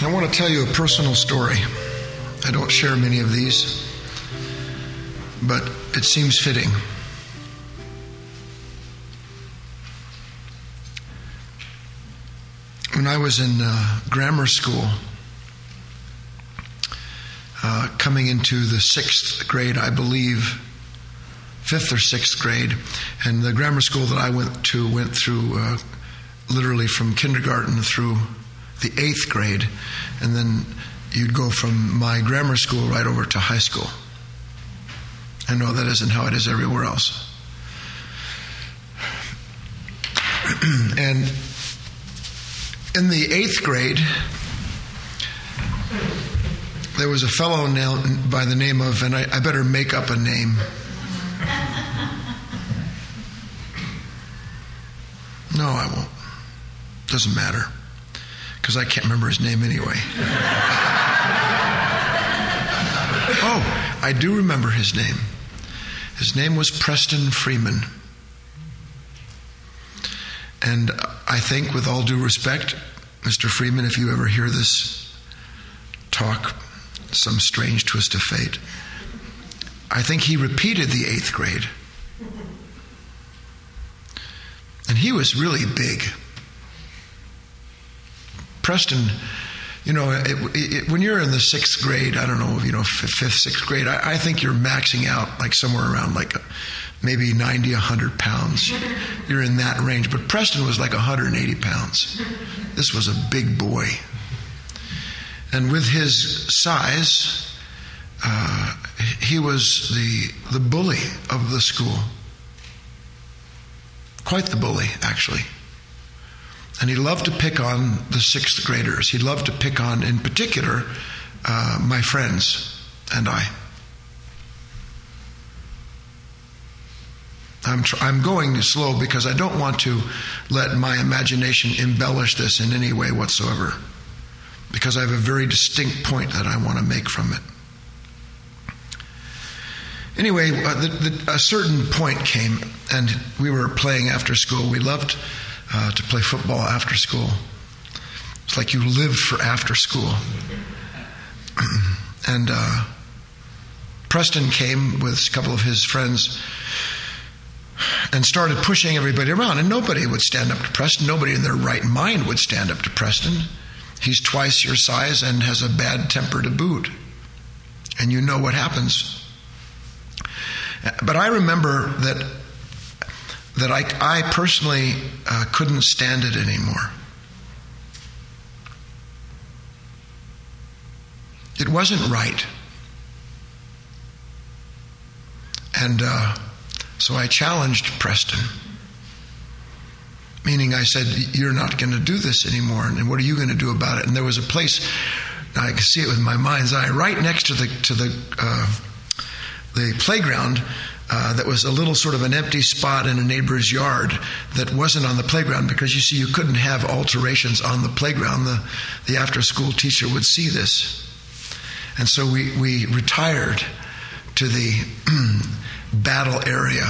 I want to tell you a personal story. I don't share many of these, but it seems fitting. When I was in grammar school, coming into the 6th grade, I believe, 5th or 6th grade, and the grammar school that I went through literally from kindergarten through the 8th grade, and then you'd go from my grammar school right over to high school. I know that isn't how it is everywhere else. And in the 8th grade, there was a fellow now by the name of, and I better make up a name. No, I won't. Doesn't matter, because I can't remember his name anyway. Oh, I do remember his name. His name was Preston Freeman. And I think, with all due respect, Mr. Freeman, if you ever hear this talk, some strange twist of fate, I think he repeated the 8th grade. And he was really big. Preston, when you're in the 6th grade, I don't know, 5th, 6th grade, I think you're maxing out like somewhere around like maybe 90, 100 pounds. You're in that range. But Preston was like 180 pounds. This was a big boy. And with his size, he was the bully of the school. Quite the bully, actually. And he loved to pick on the 6th graders. He loved to pick on, in particular, my friends and I. I'm going slow because I don't want to let my imagination embellish this in any way whatsoever, because I have a very distinct point that I want to make from it. Anyway, a certain point came, and we were playing after school. We loved to play football after school. It's like you lived for after school. And Preston came with a couple of his friends and started pushing everybody around, and nobody would stand up to Preston. Nobody in their right mind would stand up to Preston. He's twice your size and has a bad temper to boot. And you know what happens. But I remember that I personally couldn't stand it anymore. It wasn't right. And so I challenged Preston. Meaning I said, you're not going to do this anymore, and what are you going to do about it? And there was a place, I can see it with my mind's eye, right next to the playground, that was a little sort of an empty spot in a neighbor's yard that wasn't on the playground, because you see, you couldn't have alterations on the playground. The after-school teacher would see this. And so we retired to the battle area.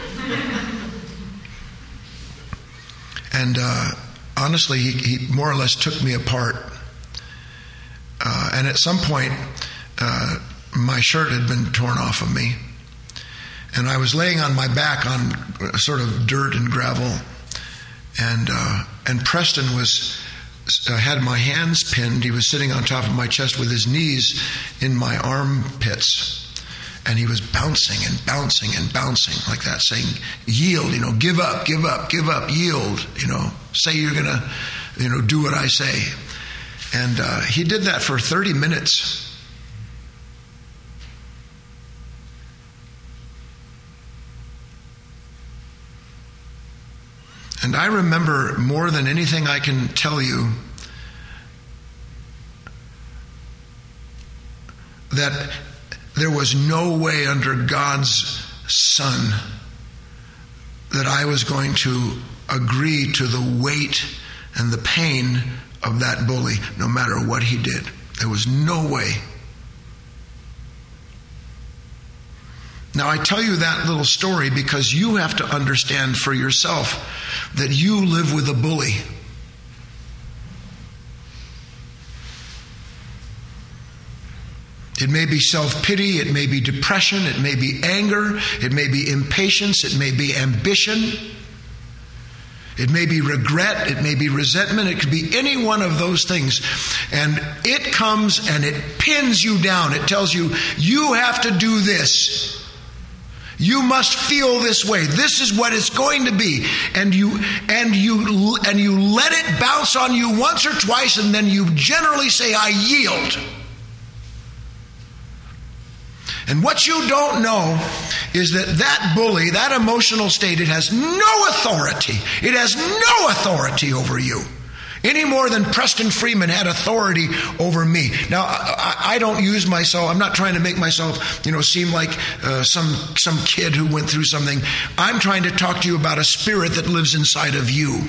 And honestly, he more or less took me apart. And at some point, my shirt had been torn off of me. And I was laying on my back on sort of dirt and gravel. And Preston had my hands pinned. He was sitting on top of my chest with his knees in my armpits. And he was bouncing and bouncing and bouncing like that, saying, yield, give up, give up, give up, yield, say you're going to, do what I say. And he did that for 30 minutes. And I remember more than anything I can tell you that there was no way under God's sun that I was going to agree to the weight and the pain of that bully, no matter what he did. There was no way. Now, I tell you that little story because you have to understand for yourself that you live with a bully. It may be self-pity, it may be depression, it may be anger, it may be impatience, it may be ambition, it may be regret, it may be resentment, it could be any one of those things. And it comes and it pins you down. It tells you, you have to do this. You must feel this way. This is what it's going to be. And you let it bounce on you once or twice, and then you generally say, I yield. And what you don't know is that bully, that emotional state, it has no authority. It has no authority over you. Any more than Preston Freeman had authority over me. Now, I don't use myself, I'm not trying to make myself, seem like some kid who went through something. I'm trying to talk to you about a spirit that lives inside of you.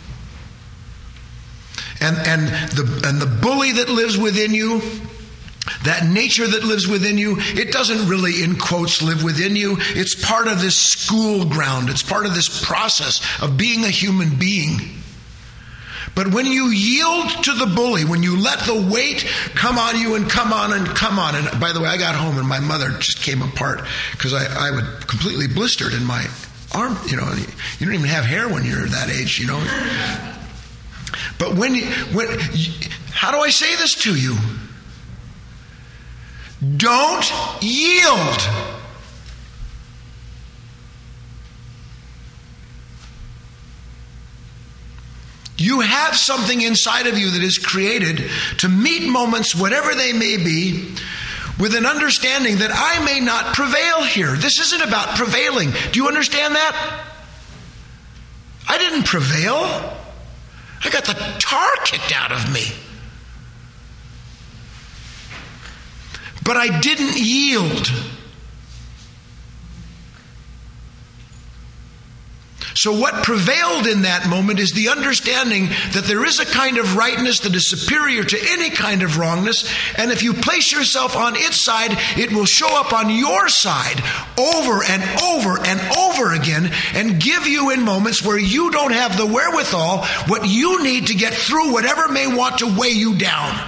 And the bully that lives within you, that nature that lives within you, it doesn't really, in quotes, live within you. It's part of this school ground. It's part of this process of being a human being. But when you yield to the bully, when you let the weight come on you and come on and come on, and by the way, I got home and my mother just came apart because I was completely blistered in my arm. You don't even have hair when you're that age, But how do I say this to you? Don't yield. You have something inside of you that is created to meet moments, whatever they may be, with an understanding that I may not prevail here. This isn't about prevailing. Do you understand that? I didn't prevail. I got the tar kicked out of me. But I didn't yield. So what prevailed in that moment is the understanding that there is a kind of rightness that is superior to any kind of wrongness, and if you place yourself on its side, it will show up on your side over and over and over again and give you in moments where you don't have the wherewithal what you need to get through whatever may want to weigh you down.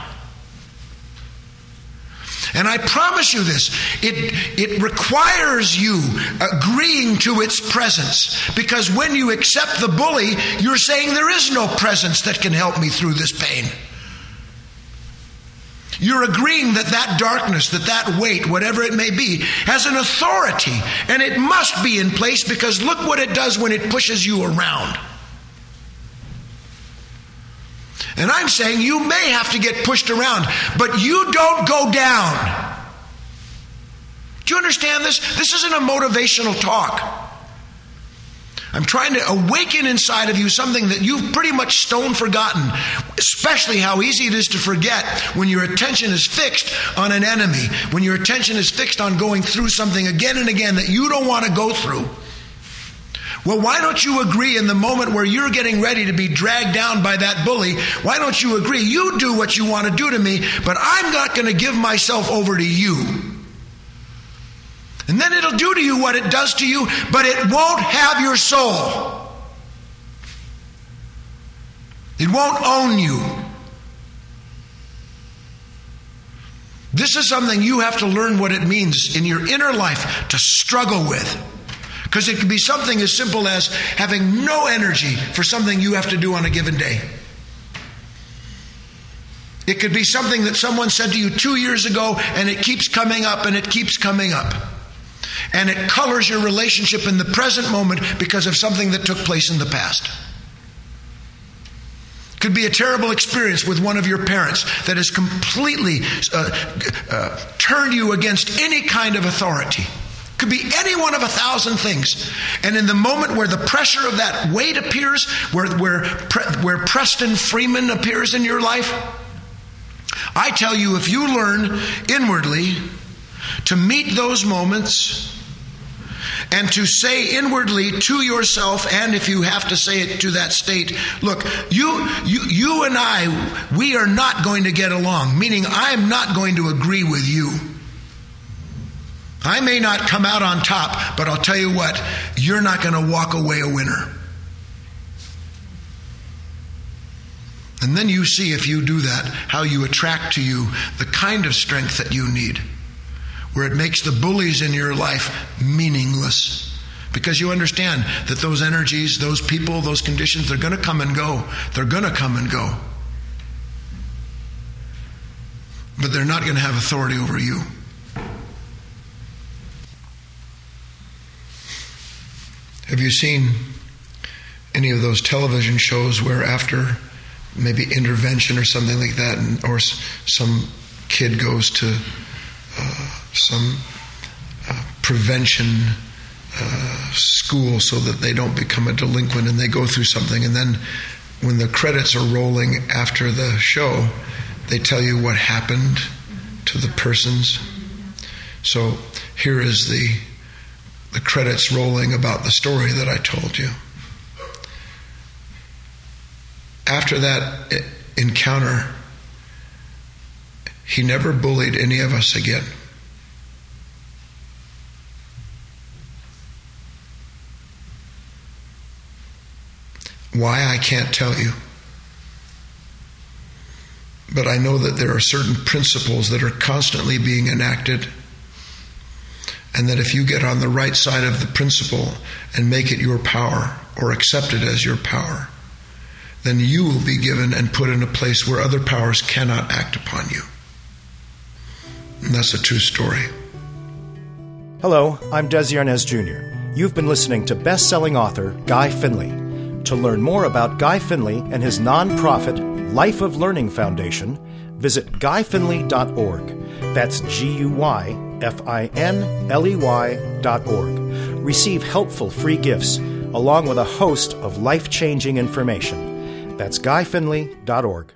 And I promise you this, it requires you agreeing to its presence. Because when you accept the bully, you're saying there is no presence that can help me through this pain. You're agreeing that darkness, that weight, whatever it may be, has an authority. And it must be in place because look what it does when it pushes you around. And I'm saying you may have to get pushed around, but you don't go down. Do you understand this? This isn't a motivational talk. I'm trying to awaken inside of you something that you've pretty much stone forgotten, especially how easy it is to forget when your attention is fixed on an enemy, when your attention is fixed on going through something again and again that you don't want to go through. Well, why don't you agree in the moment where you're getting ready to be dragged down by that bully? Why don't you agree? You do what you want to do to me, but I'm not going to give myself over to you. And then it'll do to you what it does to you, but it won't have your soul. It won't own you. This is something you have to learn what it means in your inner life to struggle with. Because it could be something as simple as having no energy for something you have to do on a given day. It could be something that someone said to you 2 years ago and it keeps coming up and it keeps coming up. And it colors your relationship in the present moment because of something that took place in the past. It could be a terrible experience with one of your parents that has completely turned you against any kind of authority. Could be any one of 1,000 things. And in the moment where the pressure of that weight appears, where Preston Freeman appears in your life, I tell you, if you learn inwardly to meet those moments and to say inwardly to yourself, and if you have to say it to that state, look, you and I, we are not going to get along, meaning I'm not going to agree with you. I may not come out on top, but I'll tell you what, you're not going to walk away a winner. And then you see, if you do that, how you attract to you the kind of strength that you need. where it makes the bullies in your life meaningless. Because you understand that those energies, those people, those conditions, they're going to come and go. They're going to come and go. But they're not going to have authority over you. Have you seen any of those television shows where after maybe intervention or something like that, or some kid goes to some prevention school so that they don't become a delinquent, and they go through something, and then when the credits are rolling after the show, they tell you what happened to the persons. So here is the credits rolling about the story that I told you. After that encounter, he never bullied any of us again. Why, I can't tell you. But I know that there are certain principles that are constantly being enacted, and that if you get on the right side of the principle and make it your power, or accept it as your power, then you will be given and put in a place where other powers cannot act upon you. And that's a true story. Hello, I'm Desi Arnaz Jr. You've been listening to best-selling author Guy Finley. To learn more about Guy Finley and his nonprofit Life of Learning Foundation, visit guyfinley.org. That's GUYFINLEY.org. Receive helpful free gifts along with a host of life-changing information. That's guyfinley.org.